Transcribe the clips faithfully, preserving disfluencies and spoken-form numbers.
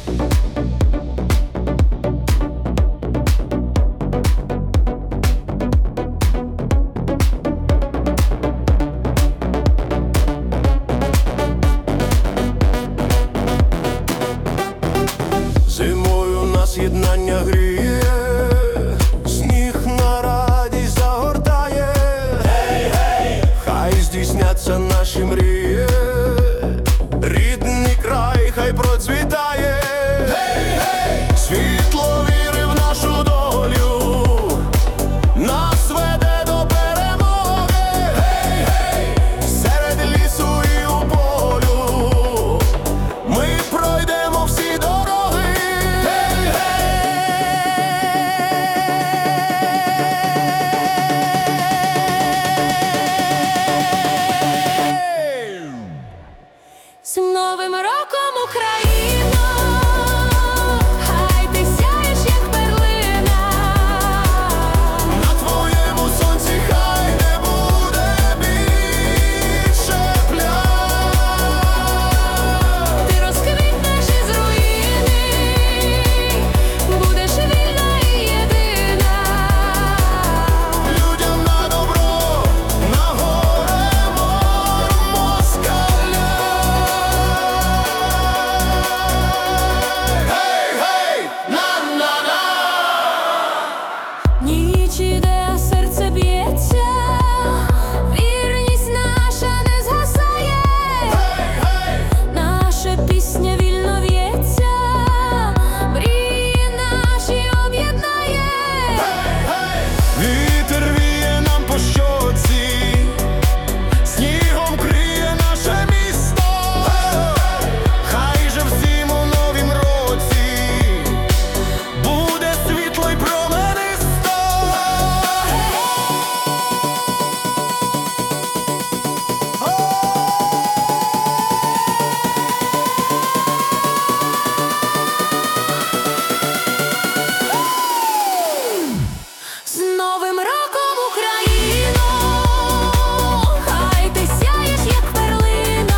Зимою нас єднання гріє, сніг на радість загортає. Гей, гей! Хай здійсняться наші мрії, рідний край хай процвітає. Гей, гей! Світло віри в нашу долю нас веде до перемоги. Гей, гей! Серед лісу і у полю ми пройдемо всі дороги. З Новим роком, Україно! Хай ти сяєш, як перлина. На твоєму сонці хай не буде більше плям. Ти розквітнеш із руїни, будеш вільна і єдина. Людям на добро, на горе москаля. Ніч іде, а серце б'ється, вірність наша не згасає. Наша пісня вільно в'ється, мрії наші об'єднає. Вітер віє нам по щоці, снігом криє наше місто. Хай же всім у новім році буде світло й променисто. З Новим роком, Україно! Хай ти сяєш, як перлина.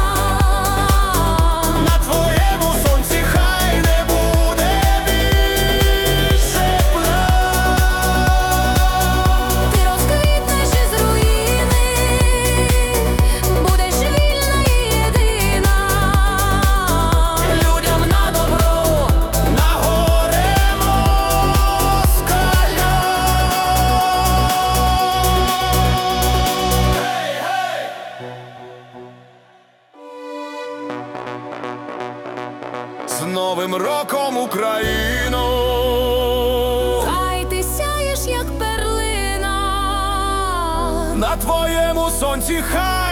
На твоєму сонці хай не буде більше плям. Ти розквітнеш із руїни, будеш вільна і єдина. Людям на добро, на горе москаля. З Новим роком, Україно! Хай ти сяєш, як перлина. На твоєму сонці хай